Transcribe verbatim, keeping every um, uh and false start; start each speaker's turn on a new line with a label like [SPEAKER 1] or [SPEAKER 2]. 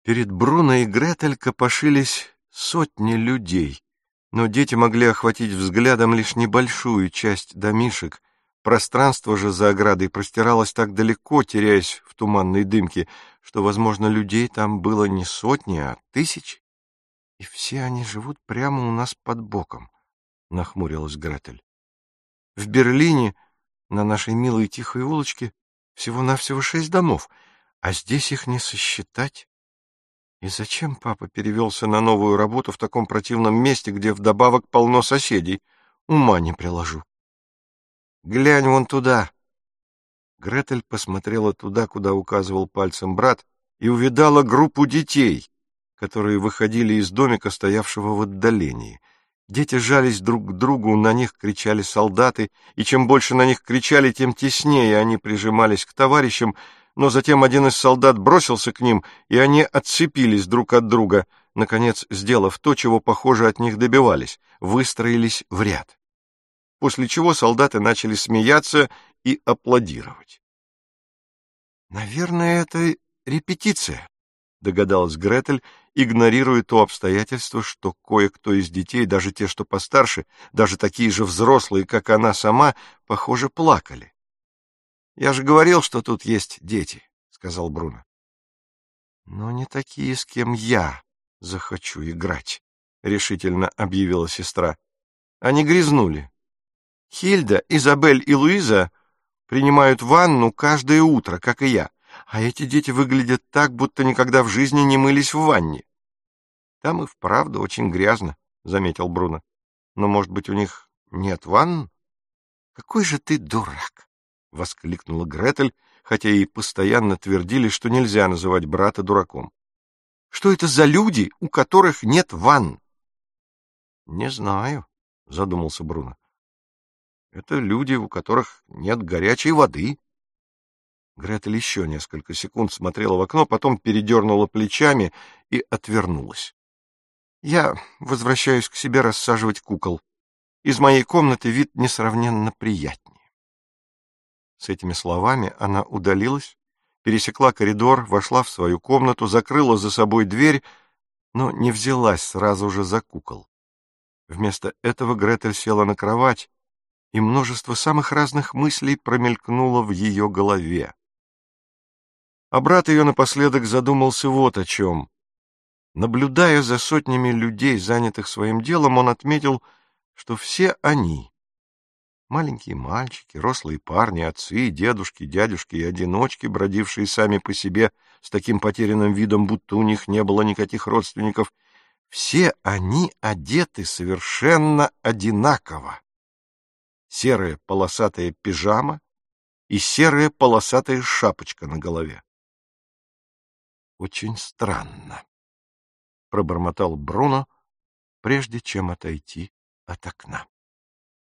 [SPEAKER 1] Перед Бруно и Гретель копошились сотни людей, но дети могли охватить взглядом лишь небольшую часть домишек. Пространство же за оградой простиралось так далеко, теряясь в туманной дымке, что, возможно, людей там было не сотни, а тысячи. — И все они живут прямо у нас под боком, — нахмурилась Гретель. — В Берлине, на нашей милой тихой улочке, всего-навсего шесть домов, а здесь их не сосчитать. И зачем папа перевелся на новую работу в таком противном месте, где вдобавок полно соседей? Ума не приложу. — Глянь вон туда. Гретель посмотрела туда, куда указывал пальцем брат, и увидала группу детей, которые выходили из домика, стоявшего в отдалении. Дети жались друг к другу, на них кричали солдаты, и чем больше на них кричали, тем теснее они прижимались к товарищам, но затем один из солдат бросился к ним, и они отцепились друг от друга, наконец, сделав то, чего, похоже, от них добивались, выстроились в ряд. После чего солдаты начали смеяться и аплодировать. «Наверное, это репетиция», — догадалась Гретель, игнорируя то обстоятельство, что кое-кто из детей, даже те, что постарше, даже такие же взрослые, как она сама, похоже, плакали. — Я же говорил, что тут есть дети, — сказал Бруно. — Но не такие, с кем я захочу играть, — решительно объявила сестра. Они грязнули. Хильда, Изабель и Луиза принимают ванну каждое утро, как и я, а эти дети выглядят так, будто никогда в жизни не мылись в ванне. — Там и вправду очень грязно, — заметил Бруно. — Но, может быть, у них нет ванн? — Какой же ты дурак! — воскликнула Гретель, хотя ей постоянно твердили, что нельзя называть брата дураком. — Что это за люди, у которых нет ванн? — Не знаю, — задумался Бруно. — Это люди, у которых нет горячей воды. Гретель еще несколько секунд смотрела в окно, потом передернула плечами и отвернулась. — Я возвращаюсь к себе рассаживать кукол. Из моей комнаты вид несравненно приятнее. С этими словами она удалилась, пересекла коридор, вошла в свою комнату, закрыла за собой дверь, но не взялась сразу же за кукол. Вместо этого Гретель села на кровать, и множество самых разных мыслей промелькнуло в ее голове. А брат ее напоследок задумался вот о чем. Наблюдая за сотнями людей, занятых своим делом, он отметил, что все они — маленькие мальчики, рослые парни, отцы, дедушки, дядюшки и одиночки, бродившие сами по себе с таким потерянным видом, будто у них не было никаких родственников, все они одеты совершенно одинаково. Серая полосатая пижама и серая полосатая шапочка на голове. «Очень странно», — пробормотал Бруно, прежде чем отойти от окна.